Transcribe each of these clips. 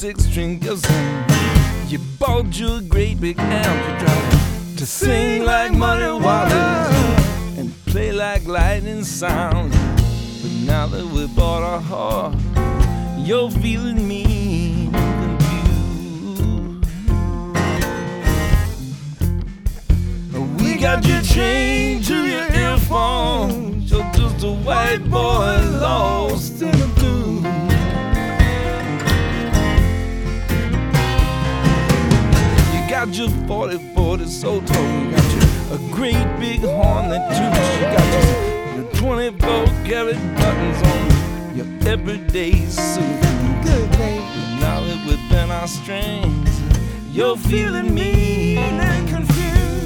6-string guitar. You bought you a great big amp. You tried to sing like Muddy Waters and play like lightning sound. But now that we bought our heart, you're feeling mean and confused. We got you chained to your earphones. You're just a white boy lost in a tune. You got your 40-40 soul tone. You got your a great big horn that toots. You got your 24-karat buttons on your everyday suit. Good, baby. Now that we've been our strings, you're feeling mean and confused.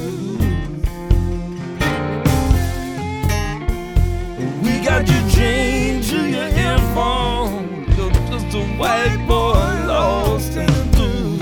We got you chained to your earphone. You're just a white boy lost in the blue.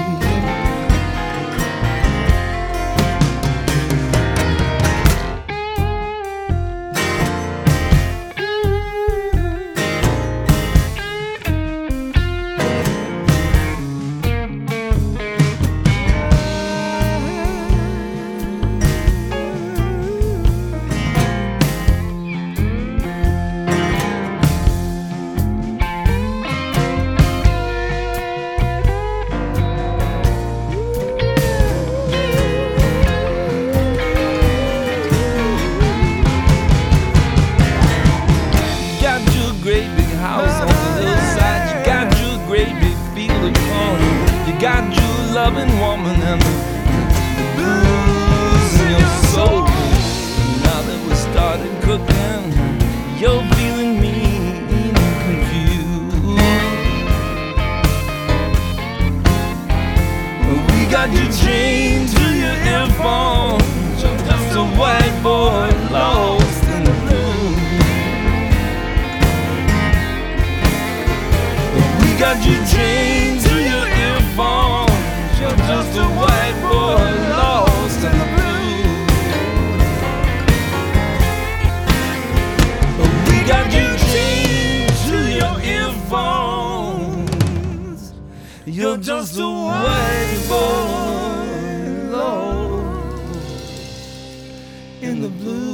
You got you loving woman and the blues in your soul. Now that we started cooking, you're feeling mean and confused. We got you chained to your earphones. You're just a white boy lost in the blue. We got you chained to your earphones. You're just a white boy lost in the blue. We got you chained to your earphones. You're just a white boy lost in the blue.